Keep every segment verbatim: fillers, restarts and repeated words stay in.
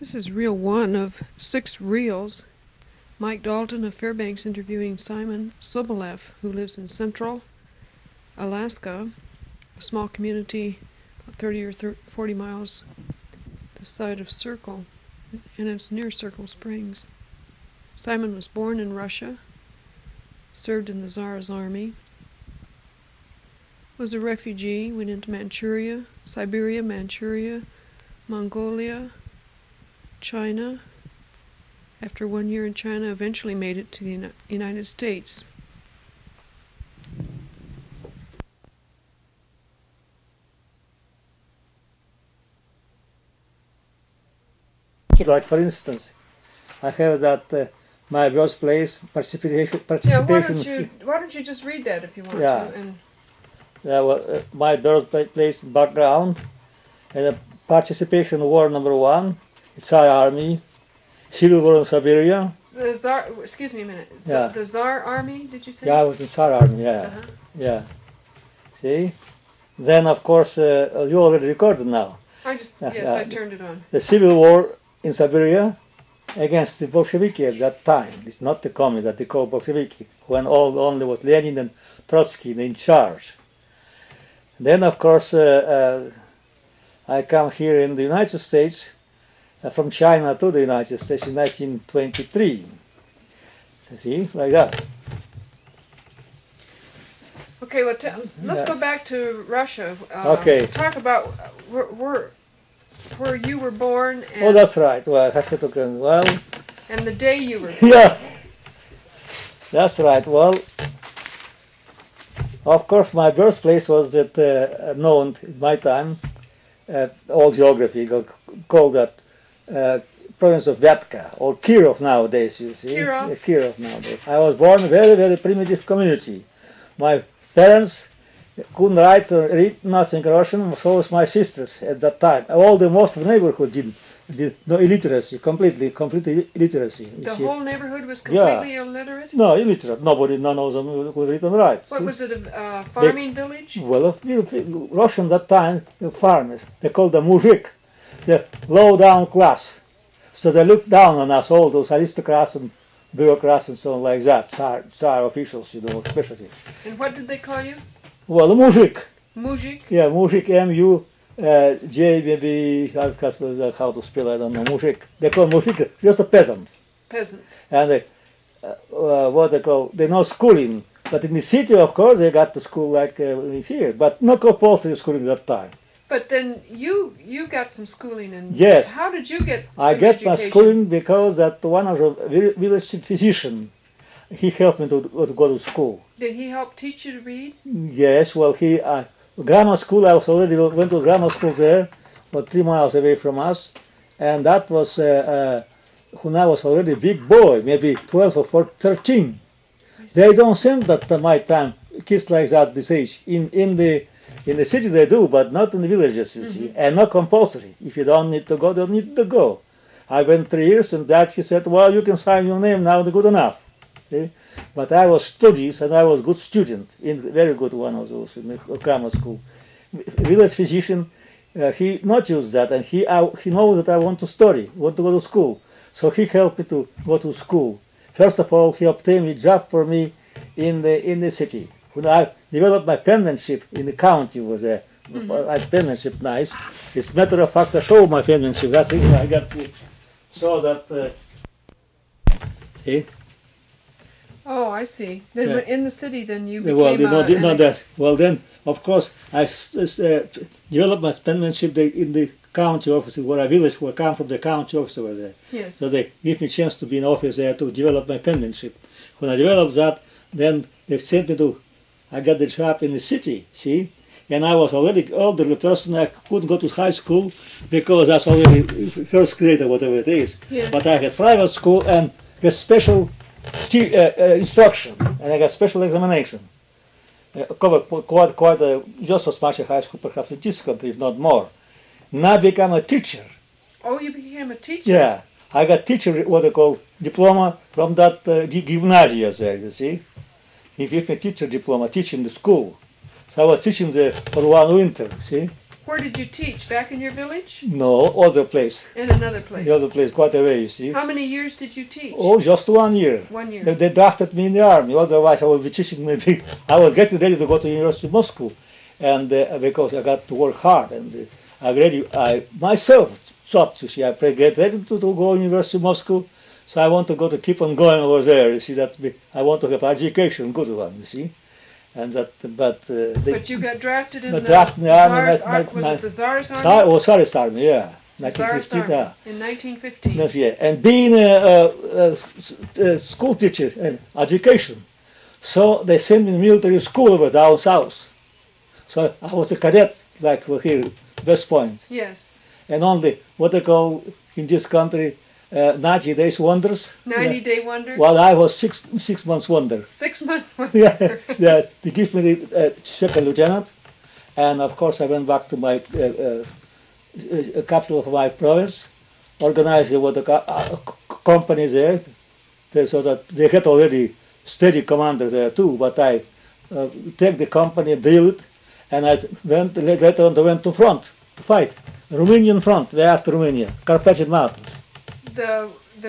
This is reel one of six reels. Mike Dalton of Fairbanks interviewing Simon Sobolev, who lives in central Alaska, a small community about thirty or forty miles this side of Circle, and it's near Circle Springs. Simon was born in Russia, served in the Tsar's army, was a refugee, went into Manchuria, Siberia, Manchuria, Mongolia, China. After one year in China, eventually made it to the Uni- United States. Like, for instance, I have that uh, my birthplace participation. participation Yeah, why don't you why don't you just read that if you want yeah. to? And Yeah, well, uh, my birthplace background and uh, participation war number one, Tsar Army, Civil War in Siberia. the Tsar, excuse me a minute. Yeah. The Tsar Army, did you say? Yeah, I was in Tsar Army. Yeah, Uh-huh. yeah. See, then of course uh, you already recorded now. I just Yeah, yes, yeah. I turned it on. The Civil War in Siberia against the Bolsheviki at that time. It's not the communists that they call Bolsheviki, when all only was Lenin and Trotsky in charge. Then, of course, uh, uh, I come here in the United States, uh, from China to the United States in nineteen twenty-three. So, see, like that. Okay, well, t- let's Yeah. go back to Russia. Uh, Okay. Talk about uh, where, where where you were born and, Oh, that's right. Well, I have to talk. Well, and the day you were born. yeah, that's right. Well, of course, my birthplace was at, uh, known in my time, uh, all geography called that uh, province of Vyatka, or Kirov nowadays, you see. Kirov. Uh, Kirov nowadays. I was born in a very, very primitive community. My parents couldn't write or read nothing Russian, so was my sisters at that time. All the most of the neighborhood did, did no illiteracy, completely, completely illiteracy. you The see. whole neighborhood was Yeah. completely illiterate? No, illiterate. Nobody, none of them could read and write. What see. was it, a uh, farming village? Well, of Russian that time, the farmers, they called them muzhik, the low-down class. So they looked down on us, all those aristocrats and bureaucrats and so on like that, Tsar, Tsar officials, you know, especially. And what did they call you? Well, the muzhik, Mujik? yeah, muzhik, M U J, maybe, I can't remember how to spell, I don't know, muzhik. They call muzhik just a peasant. Peasant. And they, uh, uh, what they call, they know schooling. But in the city, of course, they got to school like uh, is here, but no compulsory schooling that time. But then you you got some schooling and Yes. How did you get I some get my education? schooling because that one of the vi- village physician, he helped me to, to go to school. Did he help teach you to read? Yes, well, he uh, grammar school. I was already went to grammar school there, about three miles away from us, and that was uh, uh, when I was already a big boy, maybe twelve or thirteen. They don't send that at my time kids like that this age. In in the in the city they do, but not in the villages, you mm-hmm. see, and not compulsory. If you don't need to go, don't need to go. I went three years, and that he said, well, you can sign your name now, good enough. See? But I was studies, and I was good student, in very good one of those in the grammar school. Village physician, uh, he not used that, and he I, he knows that I want to study, want to go to school, so he helped me to go to school. First of all, he obtained a job for me in the in the city. When I developed my penmanship in the county, was a mm-hmm. I penmanship nice. As a matter of fact, I show my penmanship. That's it. I got to show that. Uh, see? Oh, I see. Then Yeah. in the city, then you became Well, you know, a, did an not ex- that. Well, then, of course, I s- s- uh, developed my penmanship in the county office where I village, where I come from. The county office over there. Yes. So they give me a chance to be in office there to develop my penmanship. When I developed that, then they sent me to, I got the job in the city, see? And I was already elderly person, I couldn't go to high school because that's already first grade or whatever it is. Yes. But I had private school and got special t- uh, uh, instruction, and I got special examination. Uh, covered quite, quite uh, just as much as high school perhaps in this country, if not more. Now I become a teacher. Oh, you became a teacher? Yeah, I got teacher, what they call diploma from that uh, gymnasia there, you see. He gave me teacher diploma, teaching the school. So I was teaching there for one winter, see. Where did you teach? Back in your village? No, other place. In another place. The other place, quite away, you see. How many years did you teach? Oh, just one year. One year. They, they drafted me in the army. Otherwise, I would be teaching maybe. I was getting ready to go to University of Moscow, and uh, because I got to work hard, and uh, I really, I myself thought, you see, I pray, get ready to, to go to University of Moscow. So I want to go to keep on going over there. You see that we, I want to have education, good one. You see, and that, but uh, they, But you got drafted in got the, drafted in the army. Tsar's my- ar- was my- it the Tsar's army? Tsar, oh, Tsarist army, yeah, The nineteen Tsar's fifteen, army yeah. in nineteen fifteen. Yes, yeah. And being a, a, a s- a school teacher and education, so they sent me to military school over down south. So I was a cadet, like we're here, West Point, Yes. and only what they call in this country uh, ninety days wonders. ninety Yeah. day wonder. Well, I was six six months wonder. Six months wonder. Yeah, yeah. They give me the uh, second lieutenant, and of course I went back to my uh, uh, uh, capital of my province, organized with the co- uh, c- company there, they, so that they had already steady commander there too. But I uh, take the company, deal it, and I went later on. I went to front to fight, Romanian front, way after Romania, Carpathian Mountains, The the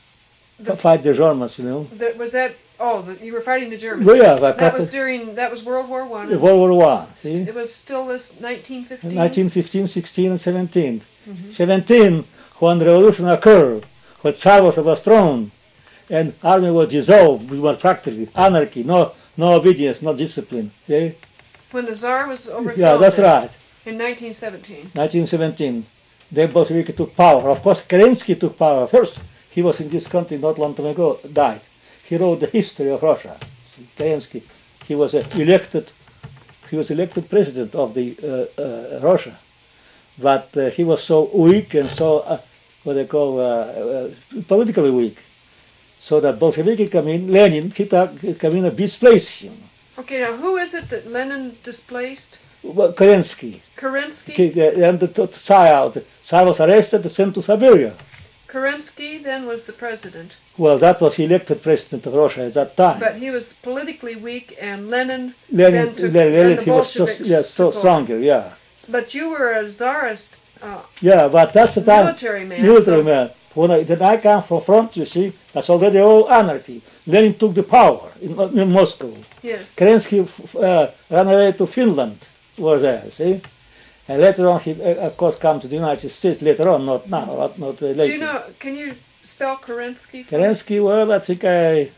to fight the Germans, you know. the was that oh the, you were fighting the Germans. Well, yeah, like That was Carpath- during that was World War One. World War One. See. It was still this nineteen fifteen. nineteen fifteen, sixteen, and seventeen. seventeen, when the revolution occurred, when Tsar was overthrown, and army was dissolved, it was practically anarchy, no, no obedience, no discipline. Okay? When the Tsar was overthrown. Yeah, that's then, right. In nineteen seventeen. nineteen seventeen, the Bolsheviki took power. Of course, Kerensky took power first. He was in this country not long time ago, died. He wrote the history of Russia. Kerensky, he was uh, elected. He was elected president of the uh, uh, Russia, but uh, he was so weak and so uh, what they call uh, uh, politically weak, so that Bolsheviki come in. Lenin, he took, come in and displaced him. Okay, now who is it that Lenin displaced? Well, Kerensky, Kerensky. He- uh, and the t- Tsar out. Tsar was arrested, sent to Siberia. Kerensky then was the president, Well, that was he elected president of Russia at that time. but he was politically weak, and Lenin. Lenin, then took- Lenin, then the he was so, Bolsheviks yeah, so took over. stronger, yeah. But you were a czarist uh, Yeah, but that's the time. military man. Military so- man. When I, then I come from front, you see, that's already all anarchy. Lenin took the power in, in Moscow. Yes. Kerensky f- uh, ran away to Finland, was there, see? And later on, he, uh, of course, come to the United States later on, not now, not, not uh, later. Do you know? Can you spell Kerensky? for me? Kerensky, well, I think I,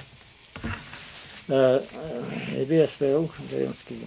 uh, uh, maybe I spell Kerensky.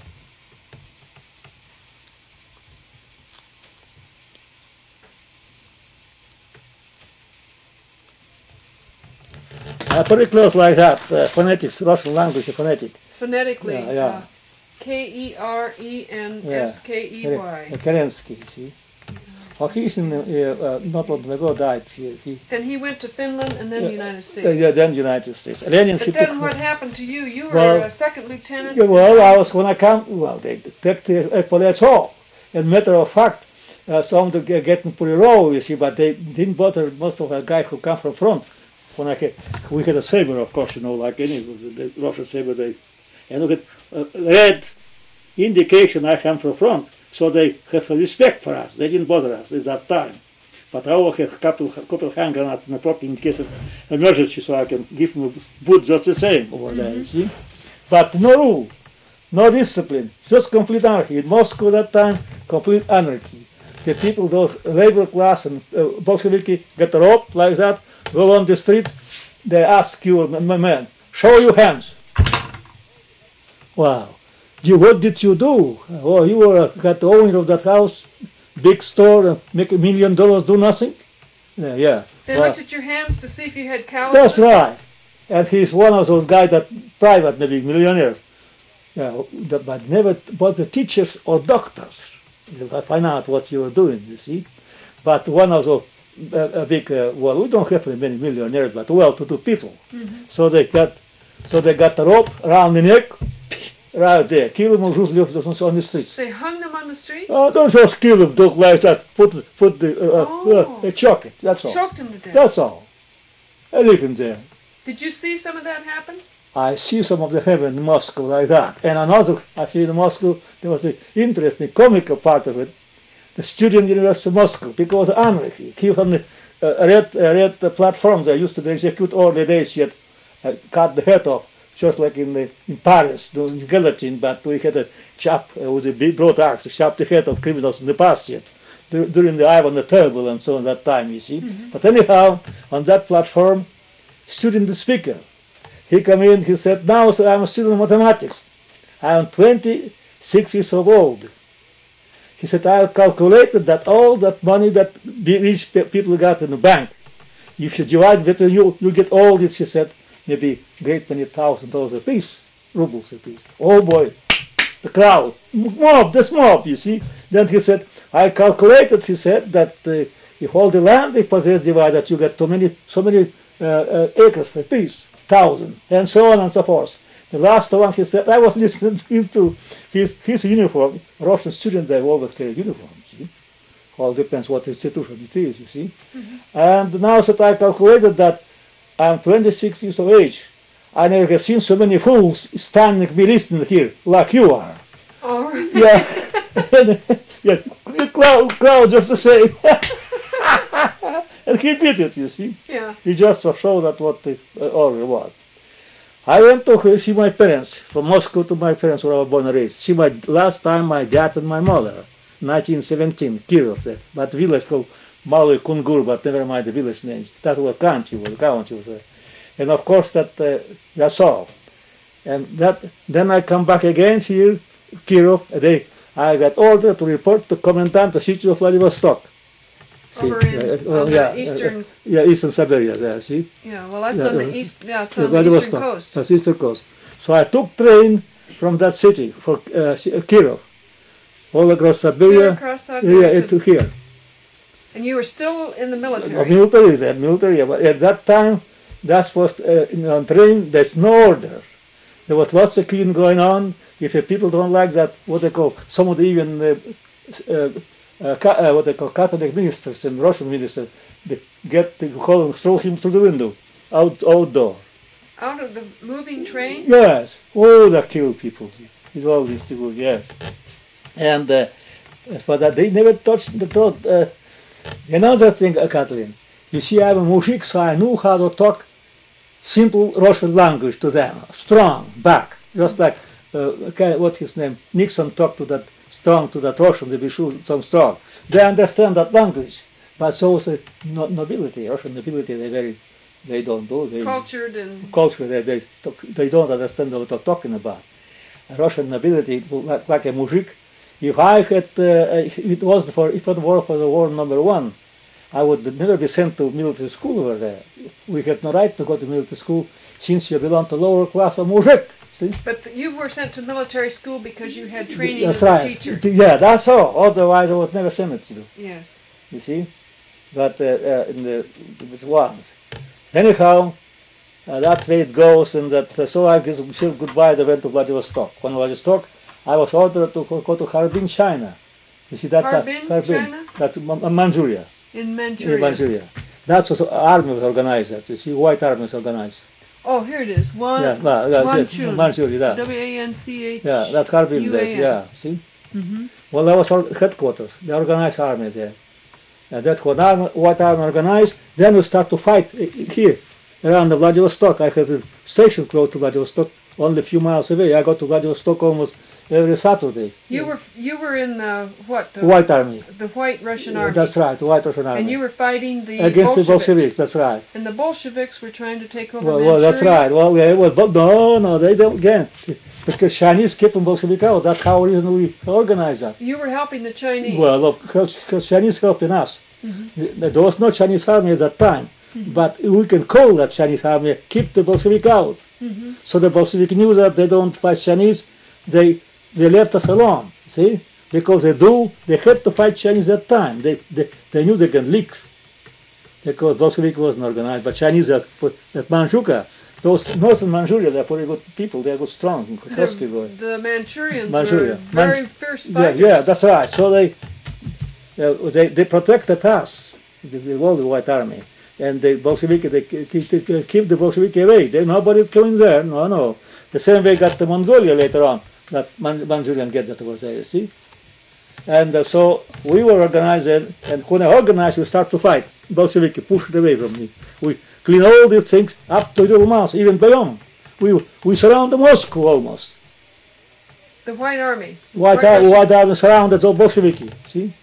Uh, pretty close like that, uh, phonetics, Russian language, phonetic. Phonetically. Yeah, yeah. Uh, K E R E N S K E Y. Uh, Kerensky, see? Well, he's in, uh, uh, not long ago died. He, he, Then he went to Finland and then Yeah, the United States. uh, yeah, then United States. Lenin, he But then took. what happened to you? You were Well, a second lieutenant. Yeah, well, I was when I come. Well, they took the epaulets off. And matter of fact, uh, some of them get- getting pretty raw, you see, but they didn't bother most of the guys who come from front. When I had, we had a saber, of course, you know, like any the Russian saber. They and look at uh, red indication I come from front, so they have a respect for us. They didn't bother us at that time. But I always have a couple, couple of hand grenades in the property in case of emergency, so I can give them a boot just the same over there, you see. But no rule, no discipline, just complete anarchy. In Moscow that time, complete anarchy. The people, those labor class and uh, Bolsheviki, get a rope like that, go on the street, they ask you, my man, show your hands. Wow. You, what did you do? Oh, you were got the owner of that house, big store, and make a million dollars, do nothing? Yeah, yeah. They Well, looked at your hands to see if you had calluses. that's right. And he's one of those guys that private, maybe millionaires. Yeah, the- but never was the teachers or doctors. You find out what you were doing, you see. But one of those uh, a big, uh, well, we don't have many millionaires, but well-to-do people. So they got, so they got a rope around the neck, right there. Kill them on the streets. They hung them on the streets? Oh, don't just kill them, don't like that. Put, put the, uh, Oh. uh, uh, choke it. That's all. Choked them to death. That's all. I leave him there. Did you see some of that happen? I see some of the heaven in Moscow like that. And another, actually in Moscow, there was the interesting comical part of it. The student University of Moscow, because of anarchy, keep on the uh, red, uh, red uh, platforms, they used to execute all the days, yet uh, cut the head off, just like in the, in Paris, doing guillotine, but we had a chap uh, with a big broad axe to chop the head of criminals in the past yet, dur- during the Ivan the Terrible and so on that time, you see. Mm-hmm. But anyhow, on that platform, student the speaker, he came in, he said, now sir, I'm a student of mathematics. I am twenty-six years old. He said, I calculated that all that money that rich people got in the bank, if you divide between you, you get all this, he said, maybe great many thousand dollars a piece, rubles a piece. Oh boy, the crowd, mob, this mob, you see. Then he said, I calculated, he said, that uh, if all the land they possess divided, you get so many, so many uh, uh, acres per piece, thousand, and so on and so forth. The last one, he said, I was listening to him to his, his uniform. Russian students, they always carry uniforms, see. All depends what institution it is, you see. Mm-hmm. And now that I calculated that I'm twenty-six years of age, I never have seen so many fools standing me listening here, like you are. Oh, right. Yeah. Yeah, the crowd, crowd just the same. And he did it, you see. Yeah. He just showed that what the uh, order was. I went to see my parents, from Moscow to my parents where I was born and raised. See my last time my dad and my mother, nineteen seventeen, Kirov, there. That village called Malый Kungur, but never mind the village names. That was a country, was a county was there. And of course that uh, that's all. And that then I come back again here, Kirov, and they, I got ordered to report to Commandant the city of Vladivostok. See, Over in uh, uh, on yeah, the eastern. Uh, yeah, eastern Siberia there, see? Yeah, well, that's Yeah, on the uh, east. Yeah, it's Yeah, on the eastern Vladivostok. coast. That's eastern coast. So I took train from that city for uh, Kirov, all across Clear Siberia, across that yeah, road to to- here. and you were still in the Uh, military. military there, military. Yeah, but at that time, that was uh, in on train. There's no order. There was lots of cleaning going on. If uh, people don't like that, what they call some of the even uh, uh, uh, ca- uh, what they call Catholic ministers and Russian ministers, they get the call and throw him through the window, out outdoor. Out of the moving train. Yes, oh, they kill people. It's all this to yes. And uh, for that, they never touched the thought. Uh, another thing, uh, Kathleen, you see, I'm a muzhik, so I knew how to talk simple Russian language to them, strong, back, just like uh, okay, what his name, Nixon talked to that strong, to that Russian, they be sure some strong. They understand that language, but so is the no, nobility, Russian nobility, they very, they don't do. They, Cultured and culture, they, they, talk, they don't understand what they're talking about. Russian nobility, like, like a muzhik, if I had, uh, it was for, if it were for the war number one, I would never be sent to military school over there. We had no right to go to military school since you belong to lower class of muzhik. See? But you were sent to military school because you had training That's as right. a teacher. Yeah, that's all. Otherwise, I would never send it to you. Yes. You see? But uh, uh, in the it was. Anyhow, uh, that way it goes, and that uh, so I guess said goodbye. I went to Vladivostok. When Vladivostok, I was ordered to go to Harbin, China. You see that? Harbin, that, China? That's Ma- Manchuria. In Manchuria. In Manchuria. That's what army was organized. That you see, white army was organized. Oh, here it is. One. Yeah, well, that's it. Wanchun. Manchuria. That. W A N C H. Yeah, that's Harbin. U A There. N. Yeah, see. Mm-hmm. Well, that was our headquarters. The organized army there. And that's what army, what army organized. Then we start to fight here around the Vladivostok. I have a station close to Vladivostok, only a few miles away. I go to Vladivostok almost every Saturday. You were you were in the what? The White army. the White Russian Army. That's right, the White Russian army. And you were fighting the against Bolsheviks. the Bolsheviks. That's right. And the Bolsheviks were trying to take over Well, Manchuria. well, that's right. Well, yeah, well, but no, no, they don't again because Chinese kept them Bolshevik out. That's how we organize that. You were helping the Chinese. Well, because Chinese helping us. Mm-hmm. There was no Chinese army at that time, mm-hmm. but we can call that Chinese army, keep the Bolshevik out. Mm-hmm. So the Bolshevik knew that they don't fight Chinese, they they left us alone, see? Because they do, they had to fight Chinese at that time. They, they, they knew they can leak. Because Bolshevik wasn't organized, but Chinese are, at Manchuria, those northern Manchuria, they're pretty good people, they're good strong, husky boy. The, the Manchurians Manchuria. were very Man- fierce Yeah, fighters. yeah, that's right. So they, uh, they, they protected us, the, the, all the White Army. and the Bolsheviki, they keep, keep, keep the Bolsheviki away. They, nobody coming there, no, no. The same way got the Mongolia later on, that Man- Manchurian get that was there, you see. And uh, so we were organized, and, and when I organized, we start to fight. Bolsheviki pushed it away from me. We clean all these things up to the Moscow, even beyond. We we surround the Moscow almost. The White Army. White, Right, Ar- Russian- White Army surrounded the Bolsheviki, see.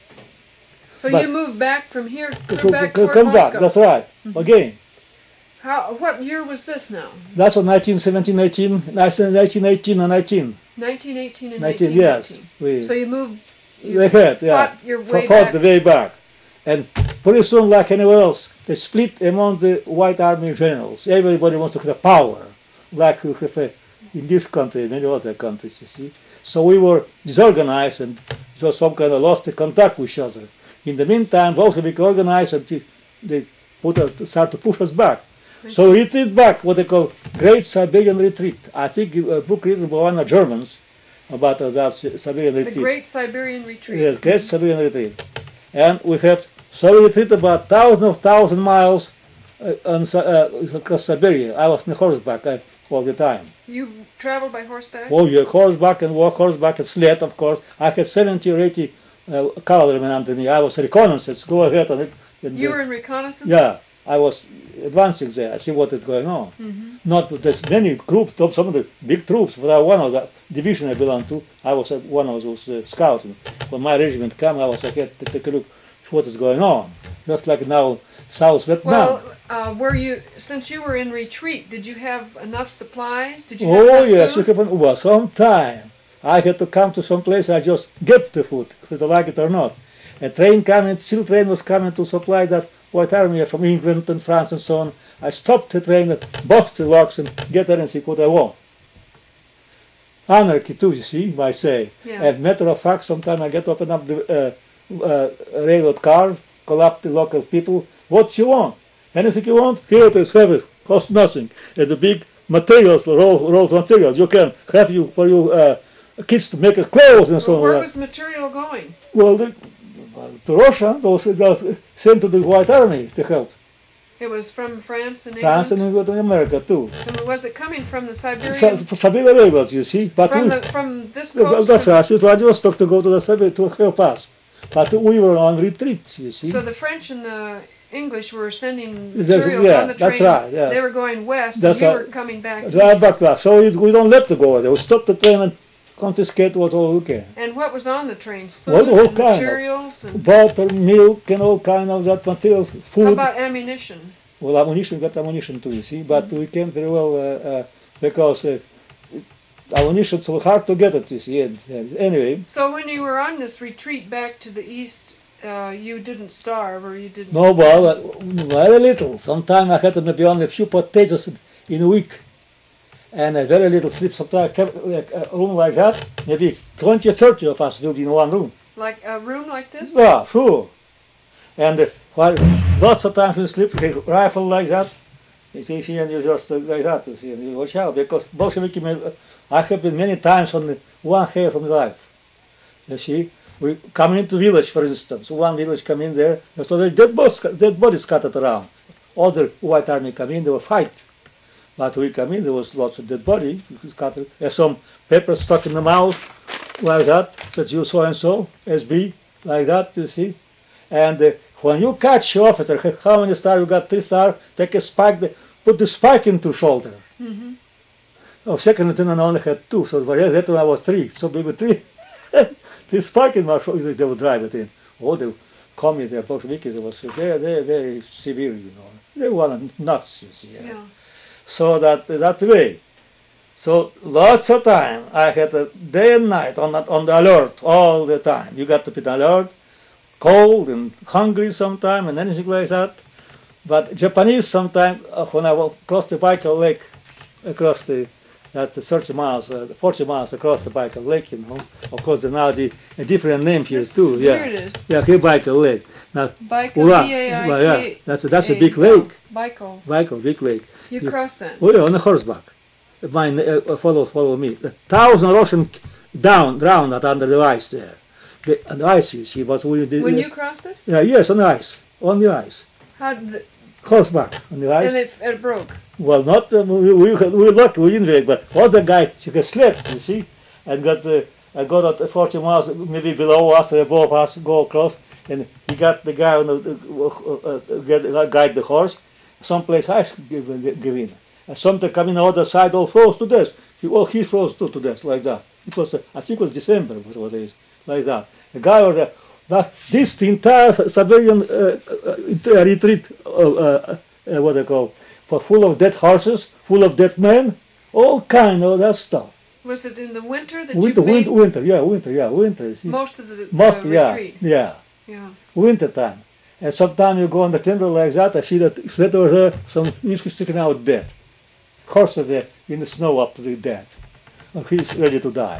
So but- you moved back from here, To, come back to toward come back, Moscow. that's right, again. How? What year was this now? That's what nineteen seventeen, eighteen, nineteen eighteen and nineteen. nineteen eighteen and nineteen, nineteen yes. nineteen. We, So you moved. You we had, yeah. fought your F- way fought back. the way back. And pretty soon, like anywhere else, they split among the White Army generals. Everybody wants to have power, like we have uh, in this country and many other countries, you see. So we were disorganized and just some kind of lost the contact with each other. In the meantime, Bolshevik organized and they- they put a, start to push us back. So we retreat back, what they call Great Siberian Retreat. I think a book written by one of the Germans about uh, that Si- Siberian The Retreat. Great Siberian Retreat. Yes, Great Siberian Retreat. And we have, so we retreat about thousands of thousand miles uh, on, Si- uh, across Siberia. I was on horseback uh, all the time. You traveled by horseback. Oh, yeah, horseback and walk, horseback and sled, of course. I had seventy or eighty uh, cavalrymen under me. I was reconnaissance, go ahead on it. And, You uh, were in reconnaissance. yeah, I was advancing there. I see what is going on. Mm-hmm. Not that there's many groups, top- some of the big troops, but I one of the division I belonged to. I was uh, one of those uh, scouts. And when my regiment came, I was ahead to take a look what is going on. Just like now, South Vietnam. Well, uh, were you since you were in retreat? Did you have enough supplies? Did you? Have Oh enough yes, you food? have. Well, sometime I had to come to some place. I just get the food, whether I like it or not. A train coming, steel train was coming to supply that White Army from England and France and so on. I stopped the train and bust the locks and get there and see what I want. Anarchy too, you see, I say. Yeah. And matter of fact, sometimes I get open up the uh, uh, railroad car, call up the local people. What you want? Anything you want? Here it is. Have it. Cost nothing. And the big materials, rolls, rolls materials. You can have you for your uh, kids to make clothes and so Well, on. where was the material going? Well, the, to Russia, those those sent to the White Army to help. It was from France and France and England. England and America too. And was it coming from the Siberian? Sa- Siberia rebels, you see. But from we, the from this Well, coast. that's from- right. It was Vladivostok to go to the Siberia to help us. But we were on retreat, you see. So the French and the English were sending That's- materials yeah, on the train. that's right, yeah. They were going west, That's and you right. were coming back. Right east. back back. So we, we don't let them go there. We stop the train and confiscate what all we can. And what was on the trains? Food, Well, all and kind of- materials, and Butter, milk, and all kind of that materials, how food. about ammunition? Well, ammunition, we got ammunition too, you see. But we can't very well, uh, uh, because uh, ammunition so hard to get it, you see. And, and anyway, So when you were on this retreat back to the east, uh, you didn't starve, or you didn't. no, well, uh, very little. Sometimes I had maybe only a few potatoes in a week. And a very little sleep. Sometimes I kept like a room like that. Maybe twenty or thirty of us will be in one room. Like a room like this? Yeah, sure. And uh, while lots of times you sleep, with a rifle like that, you see, see, and you just uh, like that, you see, and you watch out, because Bolsheviki, may- I have been many times on the one hair from life. You see, we come into village, for instance, one village come in there, and so the dead bodies, dead bodies scattered around. Other White Army come in, they will fight. But we come in, there was lots of dead body, scattered, and some paper stuck in the mouth, like that, said you so and so, S B, like that, you see. And uh, when you catch the officer, how many stars you got? Three stars. Take a spike, the, put the spike into shoulder. Mm-hmm. Oh, second lieutenant only had two, so for that one I was three. So maybe three, three spike in my shoulder, they would drive it in. Oh, the commies, the Bolsheviks, they was very, very, very severe, you know. They were nuts, you see. Yeah. So that that way. So lots of time I had a day and night on that, on the alert all the time. You got to be alert, cold and hungry sometime and anything like that. But Japanese sometime uh, when I walk across the Baikal Lake, across the that thirty miles, uh, forty miles across the Baikal Lake, you know. Of course, there's now the a different name here This- too. Here Yeah, it is. yeah, here Baikal Lake. Now, Baikal, Ura, B A I K. well, yeah, that's a, that's a A, big no, lake. Baikal. Baikal, big lake. You Yeah. crossed that. Oh yeah, on a horseback. Mine, uh, follow, follow me. A thousand Russian down, drowned out under the ice there. The, and the ice, you see, was we did. When uh, you crossed it? yeah, yes, on the ice, on the ice. How did the, horseback on the ice. And it, it broke. Well, not um, we, we, we were lucky, we didn't break, but other guy, she could slip, you see, and got uh, I got at forty miles, maybe below us or above us, go across, and he got the guy on the uh, uh, get, uh, guide the horse. Someplace I should give, uh, give in. And something coming on the other side, all froze to death. He, oh, he froze too to death, like that. It was, uh, I think it was December, was what it is, like that. The guy was, uh, that, this entire Siberian uh, uh, retreat, uh, uh, uh, what they call, for full of dead horses, full of dead men, all kind of that stuff. Was it in the winter that Winter, you made winter, winter, yeah, winter, yeah, winter. You see. most of the Most, uh, yeah, retreat? yeah, Yeah. winter time. And sometimes you go on the timber like that, I see that sled over there, some whiskey sticking out dead. Horses there in the snow up to the dead. And he's ready to die.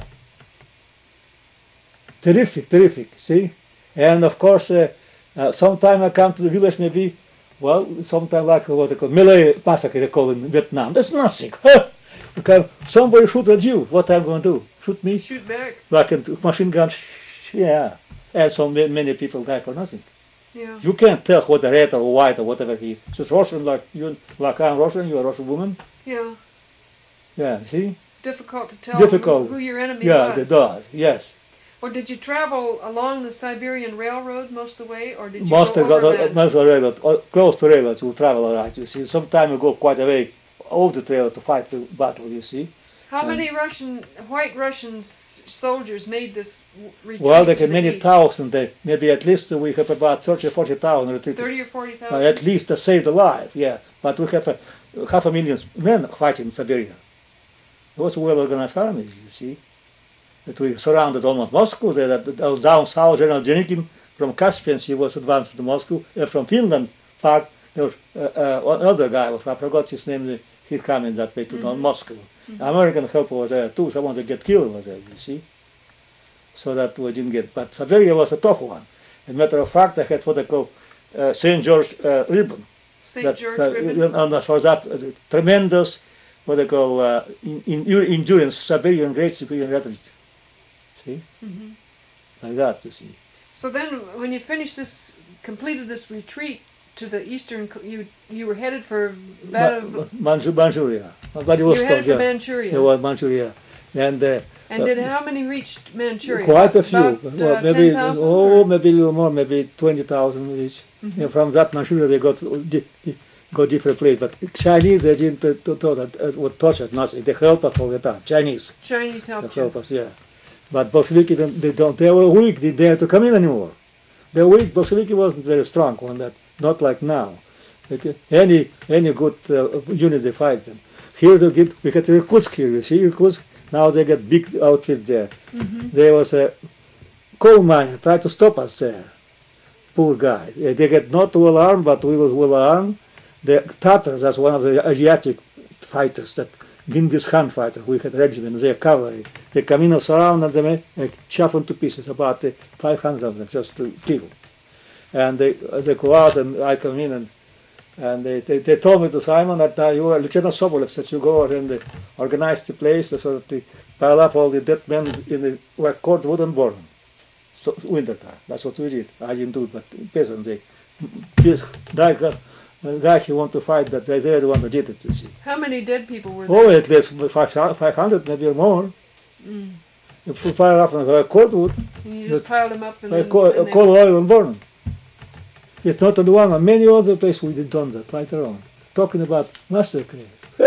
Terrific, terrific, see? And of course, uh, uh, sometime I come to the village, maybe, well, sometime like what they call melee massacre, they call in Vietnam. That's nothing. Okay, somebody shoot at you, what I'm going to do? Shoot me? Shoot back. Like a machine gun, yeah. And so ma- many people die for nothing. Yeah. You can't tell whether red or white or whatever he. So it's Russian like you, like I'm Russian, you're a Russian woman. Yeah. Yeah, see? Difficult to tell Difficult. Who, who your enemy Yeah, was. the dog, yes. Or did you travel along the Siberian Railroad most of the way, or did you Most go of the overland? most of the railroad, or close to railroads, you travel all right, you see. Sometimes you go quite a way over the trail to fight the battle, you see. How um, many Russian, white Russian s- soldiers made this w- retreat Well, there to are the many east? thousand, they, maybe at least we have about thirty or forty thousand retreated. Thirty or forty Uh, thousand. at least uh, saved alive, yeah. But we have a, half a million men fighting in Siberia. It was a well-organized army, you see. That we surrounded almost Moscow. There, that, that down south, General Denikin from Caspian, he was advanced to Moscow. And from Finland part, there was uh, uh, another guy, I forgot his name, he came in that way to Mhm. Moscow. Mhm. American help was there too, someone that get killed was there, you see. So that we didn't get, but Siberia was a tough one. As a matter of fact, I had what they call uh, Saint George uh, ribbon. Saint That, George that, Ribbon. and for that, uh, tremendous, what they call, uh, in, in, endurance, Siberian, great Siberian retreat. See? Mhm. Like that, you see. So then, when you finished this, completed this retreat to the eastern, co- you you were headed for Vada, Ma- Manchu- Manchuria. you were Vladivostok, headed for yeah. Manchuria. Yeah, well, Manchuria. And uh, And did how many reached Manchuria? quite a few. About, well, uh, maybe, ten thousand? oh, maybe a little more, maybe twenty thousand each. Mhm. And from that Manchuria, they got di- di- got different place. But Chinese, they didn't uh, to- to- uh, would touch it, nothing. They help us all the time. Chinese. Chinese They helped help you. us, yeah. But Bolsheviki, they they don't. They were weak. They dare to come in anymore. They're weak. Bolsheviki wasn't very strong on that. Not like now. Like, any any good uh, unit they fight them. Here they get. We get Irkutsk here. You see Irkutsk. Now they get big outfit there. Mhm. There was a coal mine tried to stop us there. Poor guy. Uh, They get not well armed, but we was well armed. The Tatars, that's one of the Asiatic fighters that Genghis Khan fighter. We had regiment, their cavalry. They come in and surround them and chop them to pieces, about uh, five hundred of them, just to kill. And they they go out and I come in and and they, they, they told me to Simon that uh, you are Lieutenant Sobolev, that you go out and uh, organize the place so that they pile up all the dead men in the like cordwood and burn them. So winter time. That's what we did. I didn't do it, but peasant they guy, guy he want to fight that they they're the one that did it, you see. How many dead people were there? Oh, at least five five hundred, maybe more. Mm. If we pile up on like cordwood, And you just But- piled them up and like then, coal, and coal oil and burn them. It's not on the one, on many other places we did done that later on. Talking about massacre.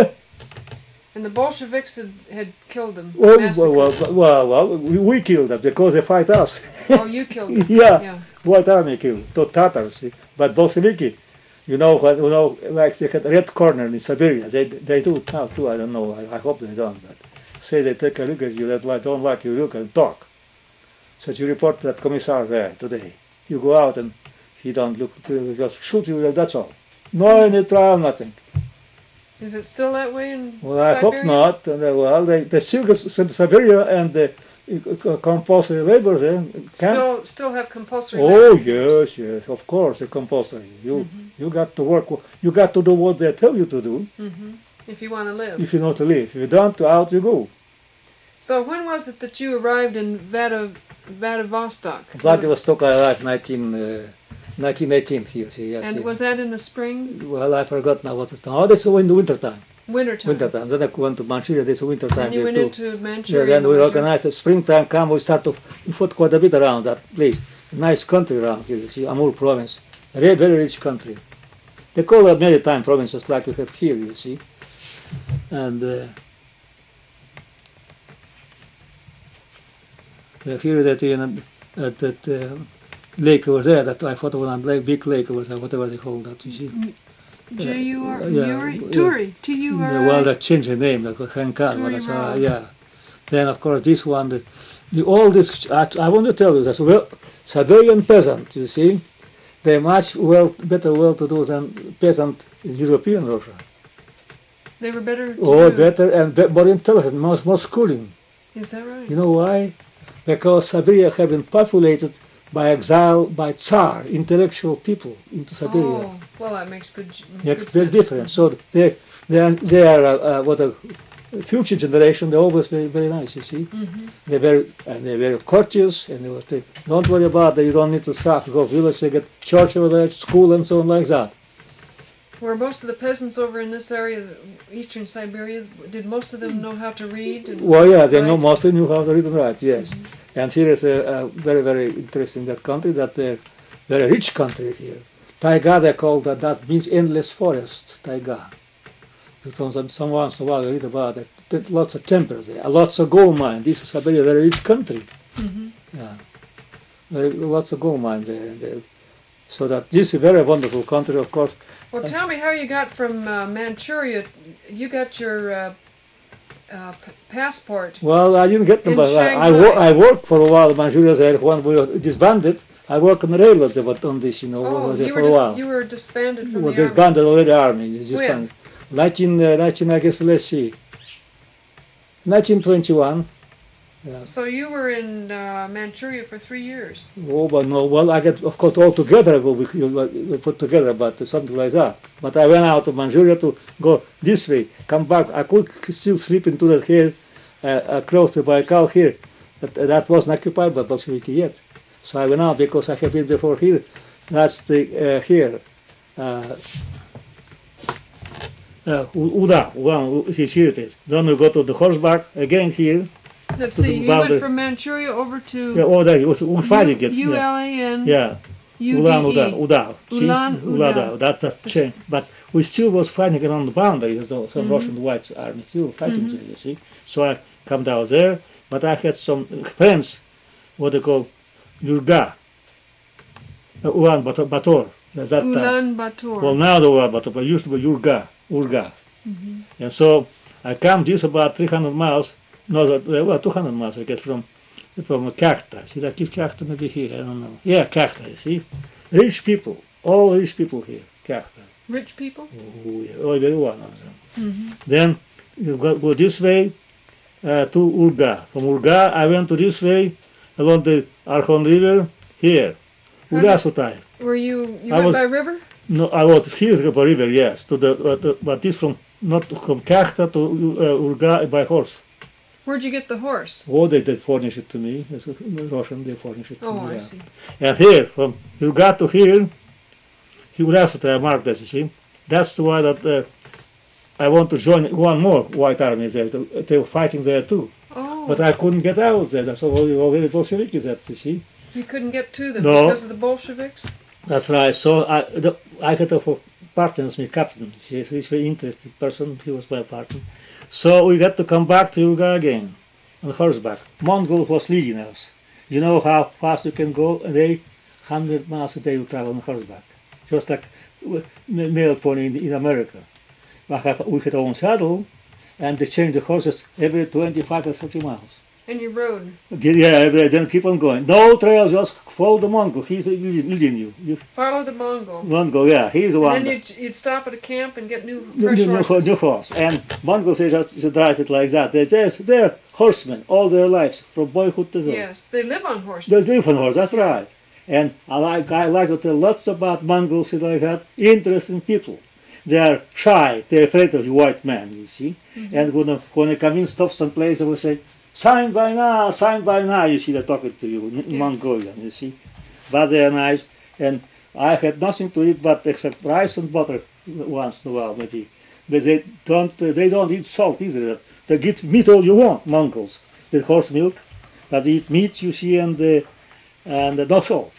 and the Bolsheviks had, had killed them. Well, massacred well, them. well, well, we, we killed them because they fight us. Oh, you killed them. Yeah, Yeah. White Army killed, the Tatars, see. But Bolsheviki, you know, what, you know, like they had red corner in Siberia. They they do it now too. I don't know. I, I hope they don't. But say they take a look at you that like, don't like you look and talk. So you report that commissar there today. You go out and he don't look to you, just shoot you. That's all. No any trial, nothing. Is it still that way in Well, I hope Siberia? not. And, uh, well, they they still get sent to Siberia and the uh, compulsory labor there. Can, Still, still have compulsory. oh labor yes, yes, of course, the compulsory. You Mhm. you got to work. You got to do what they tell you to do hmm If you want to live. if you know to live. If you don't, out you go. So when was it that you arrived in Vada, Vladivostok? Vladivostok I arrived nineteen nineteen eighteen here, see, yes. And see. was that in the spring? Well, I forgot now what it's now. Oh, this is in the winter time. Wintertime. Winter time. Then I went to Manchuria, this is winter time And you here went too. into Yeah, Manchuria. then in the we winter. organized it. Springtime come, we start to, we fought quite a bit around that place. Nice country around here, you see, Amur province. A very, very rich country. They call it maritime provinces like we have here, you see. And uh, uh, here that in uh, at that uh, lake over there, that I thought of one lake, big lake over there, whatever they call that, you see. J U R Uh, yeah, Uri? yeah. Turi. T U R Yeah, I. well, they changed the name, like Hankal, Turi what I saw, Road. yeah. Then, of course, this one, the, the all this, I, I want to tell you that well, Siberian peasant, you see, they're much well, better well-to-do than peasant in European Russia. They were better. To Or do. better and be, more intelligent, more, more schooling. Is that right? You know why? Because Siberia have been populated by exile, by Tsar, intellectual people into Siberia. Oh, well, that makes good. Yeah, good they're sense. different. So they, they are, they are uh, uh, what a future generation. They're always very, very nice. You see, Mm-hmm. they're very and they're very courteous, and they will say, "Don't worry about that. You don't need to suffer. Go village, they get church over there, school, and so on like that." Were most of the peasants over in this area, the eastern Siberia, did most of them know how to read? And Well, yeah, they know write? mostly knew how to read and write. Yes, Mm-hmm. and here is a, a very, very interesting that country. That they're very rich country here. Taiga, they call that. That means endless forest. Taiga. So some, some once in a while you read about it. There's lots of temples there, lots of gold mines. This is a very, very rich country. Mm-hmm. Yeah, very, lots of gold mines there. And there. So that this is a very wonderful country, of course. Well, tell me how you got from uh, Manchuria. You got your uh, uh, p- passport. Well, I didn't get them, In but I, I, Shanghai. wo- I worked for a while in Manchuria there when we were disbanded. I worked on the railroads about on this, you know, Oh, was there you for were, a dis- while. you were disbanded from Well, the army. disbanded already army. it's When? Disbanded. nineteen, uh, nineteen, I guess, let's see. nineteen twenty-one. Yeah. So you were in uh, Manchuria for three years. Oh, but no, well, I get, of course, all together, we, we, we put together, but something like that. But I went out of Manchuria to go this way, come back. I could still sleep into that here, uh, uh, close to Baikal here. But uh, that wasn't occupied by Bolsheviki yet. So I went out because I have been before here. That's the, uh, here. Uh, uh, U- Uda, one, here it is. Then we go to the horseback, again here. Let's To the see, you boundary. went from Manchuria over to Yeah, oh, there, it was we're fighting it. U Yeah. L A N yeah. U Ulan D Uda, E. Uda. See? Ulan Uda. Uda. That, that's changed. But we still was fighting around the boundary, so some Mhm. Russian white army still fighting Mhm. there, you see. So I come down there, but I had some friends, what they call Yurga, uh, Ulan Bator, Bator at that time. Ulan Bator. Well, now the Ulan Bator, but it used to be Yurga, Urga. Mhm. And so I come this about three hundred miles, no, that- uh, well, two hundred miles I get from from Karta. See, that is Karta maybe here, I don't know. Yeah, Karta, you see. Rich people, all rich people here, Karta. Rich people? Oh, yeah, oh, every one of them. Mm-hmm. Then you go, go this way uh, to Urga. From Urga, I went to this way along the Arkhon River, here, How did- Urasutai. Were you, you I went was- by river? No, I was here to the river, yes, to the, uh, the but this from not from Karta to uh, Urga by horse. Where'd you get the horse? Oh, they, they furnish it to me. It's a Russian, they furnish it to Oh, me. I yeah. see. And here, from Urga to here, Urasutai, I marked that, you see. That's why that uh, I want to join one more white army there. to- They were fighting there too. Oh, But I couldn't get out there. That's all already Bolsheviki that, you see. you couldn't get to them No. because of the Bolsheviks? That's right. So I, the, I had a partner as my captain. He's he's a very interesting person. He was my partner. So we got to come back to Urga again on horseback. Mongol was leading us. You know how fast you can go a day? one hundred miles a day you travel on horseback. Just like w- ma- male pony in, in America. We have, we had our own saddle and they change the horses every twenty-five or thirty miles. And you rode. Yeah, every, then keep on going. No trails, just follow the Mongol. He's leading leading you. you Follow the Mongol. Mongol, yeah, he's the one. And then that- you'd, you'd stop at a camp and get new New, fresh new, new, horses. new horse. And Mongols they just to drive it like that. They just they're horsemen all their lives from boyhood to old. Yes, they live on horses. They're different horse. That's right. And I like I like to tell lots about Mongols and like that. Interesting people. They are shy. They're afraid of the white man. You see. Mhm. And when when they come in, stop someplace, they will say, "Sign by now, sign by now." You see, they're talking to you, in Yeah. Mongolian. You see, but they are nice. And I had nothing to eat but except rice and butter once in a while, maybe. But they don't. Uh, they don't eat salt either. They get meat all you want, Mongols. With horse milk, but they eat meat, you see, and uh, and uh, no salt.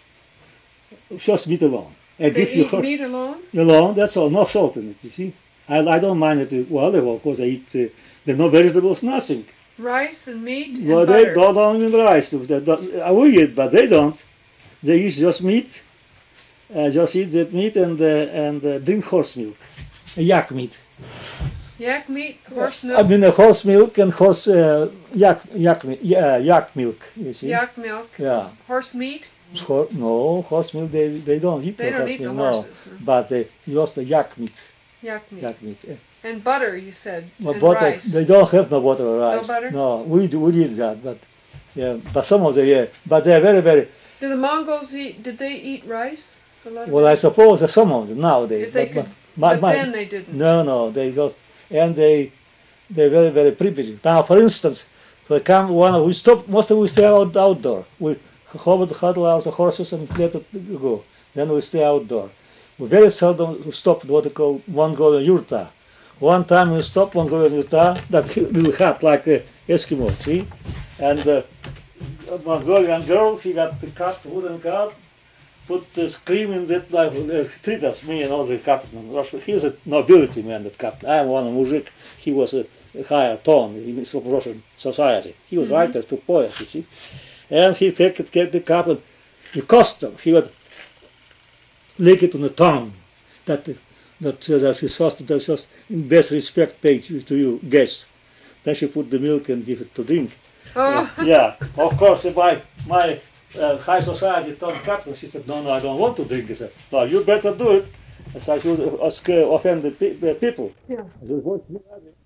Just meat alone. I They give you eat hor- meat alone? alone. That's all. No salt in it. You see. I, I don't mind it. Well, they of course they eat. Uh, there's no vegetables, nothing. Rice and meat and Well, butter. they don't don't even rice. They don't, uh, we eat, but they don't. They eat just meat. Uh, just eat that meat and uh, and uh, drink horse milk, yak meat. Yak meat, horse I milk, mean, uh, horse milk and horse uh, yak yak meat. Yeah, yak milk. You see. yak milk, Yeah. horse meat. Ho- no, horse milk. They they don't eat They the don't horse eat the milk. No, horses. huh? but they just the yak meat. Yak meat. Yak meat. Uh, And butter, you said. well, and butter. rice. They don't have no butter or rice. butter? No, we do, we did that, but yeah, but some of them yeah, but they're very very. Did the Mongols eat, did they eat rice? A lot of Well, I rice? suppose that some of them nowadays. If they but, could, but my, but my, then they didn't. no, no, they just and they they're very very privileged. Now, for instance, for come one we stop. Most of we stay out outdoor. We huddle huddle out the horses and let it go. Then we stay outdoor. We very seldom stop what they call Mongolian yurta. One time we stopped Mongolian yurta, that little hut like uh, Eskimo, see, and uh, a Mongolian girl, she got the cut, wooden cut, put the scream in that, like, uh, treat us, me and all the captain. He's a nobility man, that captain. I'm one muzhik, he was a, a higher tone in of Russian society. He was Mhm. writer to poet, you see. And he take it, get the cup and the custom, he would lick it on the tongue. That that uh, that's his first, that's just in best respect paid to you guest. Then she put the milk and give it to drink. Oh, Yeah, of course, my my uh, high society told captain, she said, no, no, I don't want to drink. He said, well, you better do it. As I should uh, offend the pe- uh, people. yeah. I said, "What? You have it?"